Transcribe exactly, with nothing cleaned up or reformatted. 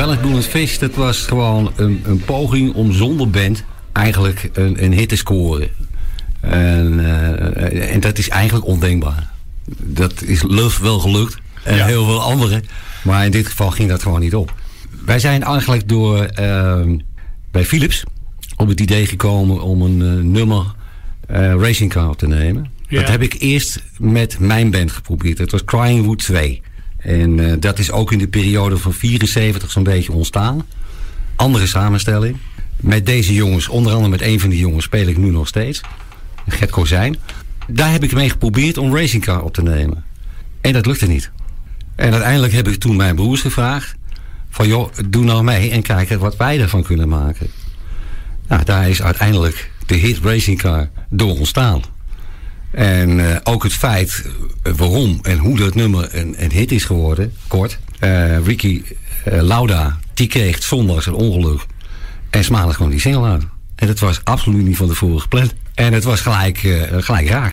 Welk Bloem en Vis, dat was gewoon een, een poging om zonder band eigenlijk een, een hit te scoren. En, uh, en dat is eigenlijk ondenkbaar. Dat is Love wel gelukt. En ja. heel veel anderen. Maar in dit geval ging dat gewoon niet op. Wij zijn eigenlijk door uh, bij Philips op het idee gekomen om een uh, nummer uh, Racing Car op te nemen. Ja. Dat heb ik eerst met mijn band geprobeerd. Het was Crying Wood twee. En uh, dat is ook in de periode van vierenzeventig zo'n beetje ontstaan. Andere samenstelling. Met deze jongens, onder andere met een van die jongens, speel ik nu nog steeds. Gert Kozijn. Daar heb ik mee geprobeerd om Racing Car op te nemen. En dat lukte niet. En uiteindelijk heb ik toen mijn broers gevraagd. Van joh, doe nou mee en kijk wat wij ervan kunnen maken. Nou, daar is uiteindelijk de hit Racing Car door ontstaan. En uh, ook het feit uh, waarom en hoe dat nummer een, een hit is geworden, kort. Uh, Ricky uh, Lauda, die kreeg zondags een ongeluk. En 's maandags kwam die single uit. En dat was absoluut niet van tevoren gepland. En het was gelijk, uh, gelijk raak.